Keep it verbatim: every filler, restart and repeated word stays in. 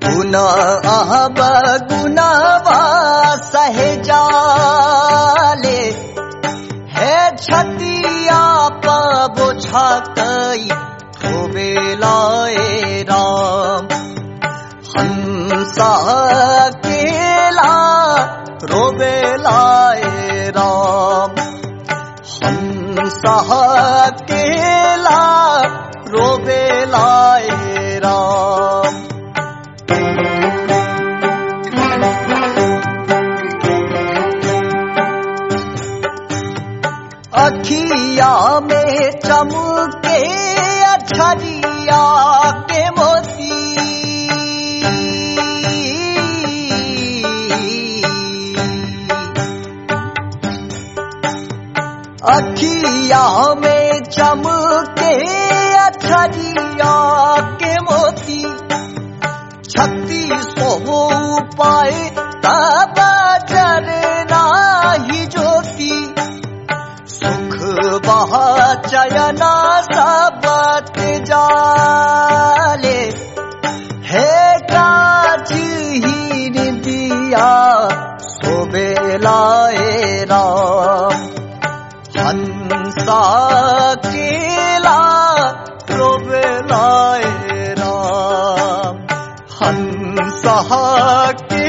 गुण अब गुणवा सहेजाले हे छतिया पबो छकै थोबेलाए राम हंसा केला रोबेलाए राम हंसा केला रोबेलाए राम अखिया में चमके अछरिया के मोती अखिया में चमके अछरिया के मोती छत्तीसों पाए तब जरना ही ज्योति सुख बहा चयना सब जाले हे काज ही दिया सोबेलाए राम हंसा केला रोबेलाए राम हंसा